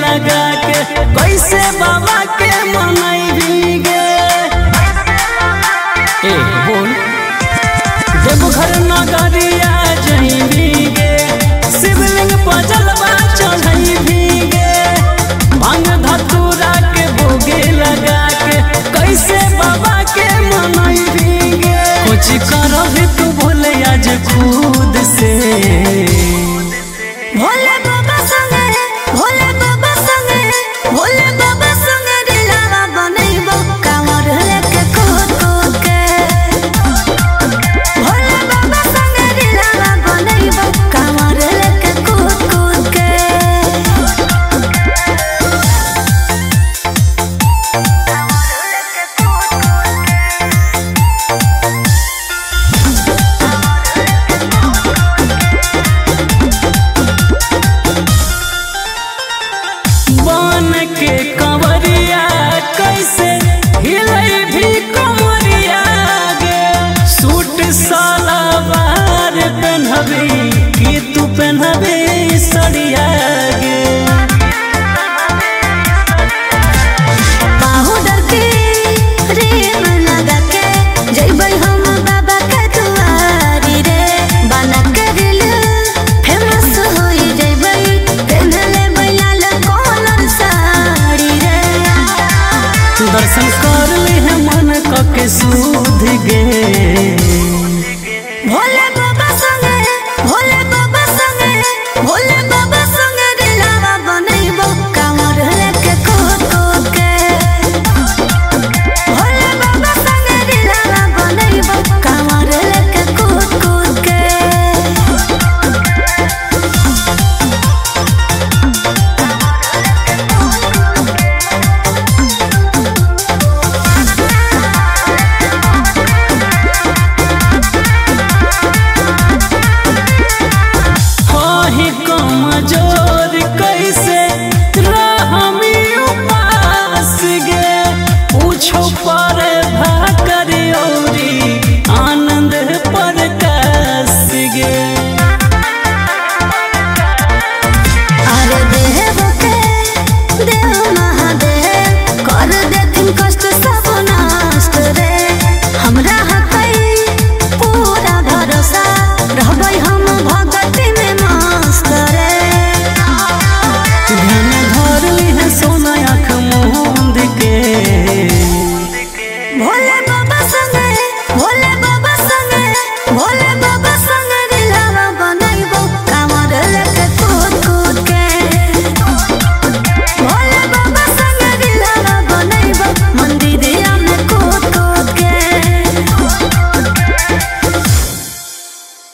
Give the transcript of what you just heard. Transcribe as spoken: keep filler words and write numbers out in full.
लगा के कैसे बाबा के मनई गे। ए बोल देवघर नगरिया जही गे, शिवलिंग पर जलवा चढ़ई गे, भांग धतूरा के भोगे लगा के कैसे बाबा के मनई गे। कुछ करो भी तू भूले आज खुद से। भोले बाबा संगे भोले बाबा संगे भोले बाबा संगे दिलावा बनैबो कांवर लेके कूद कूद के। भोले बाबा संगे दिलावा बनैबो कांवर लेके कूद कूद के। बन के कंवरिया कैसे हिलई भी कमरिया गे, सूट सलवार पहनबी कि तू पहनबी